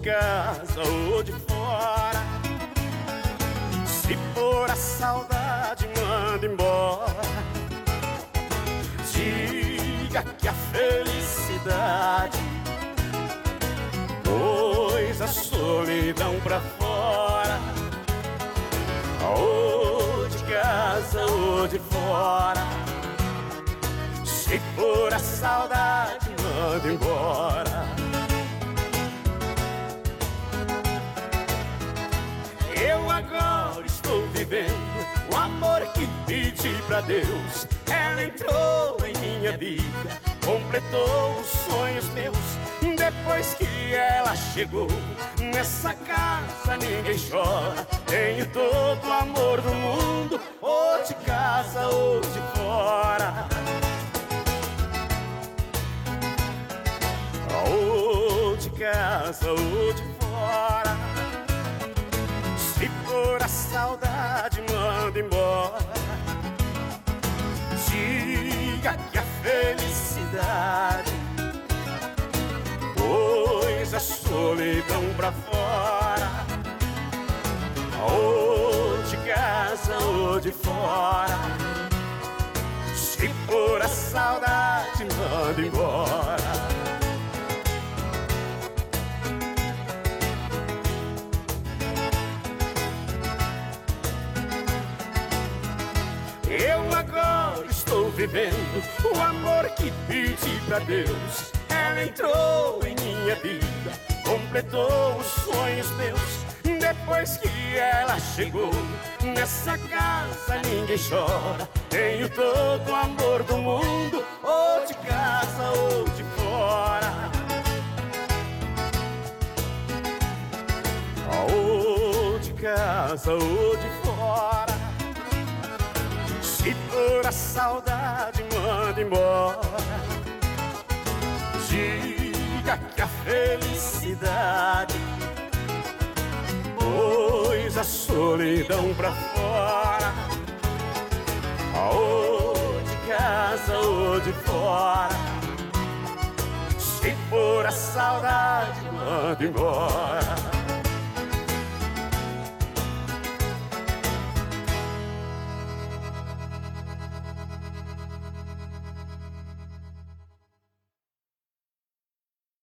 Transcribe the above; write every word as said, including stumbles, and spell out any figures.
casa ou de fora. Se for a saudade, manda embora. Diga que a felicidade pôs a solidão pra fora. Ou de casa ou de fora. Se for a saudade, manda embora. Eu agora estou vivendo o amor que pedi pra Deus. Ela entrou em minha vida, completou os sonhos meus. Depois que ela chegou, nessa casa ninguém chora. Tenho todo o amor do mundo, ou de casa ou de fora. Ou de casa ou de fora. Se for a saudade, manda embora. Diga que a felicidade pôs a solidão pra fora. Ou de casa ou de fora. Se for a saudade, manda embora. Eu agora estou vivendo o amor que pedi pra Deus. Ela entrou em minha vida, completou os sonhos meus. Depois que ela chegou, nessa casa ninguém chora. Tenho todo o amor do mundo, ou de casa ou de fora. Ou de casa ou de fora. Se for a saudade, manda embora. Diga que a felicidade pôs a solidão pra fora. Ou de casa ou de fora. Se for a saudade, manda embora.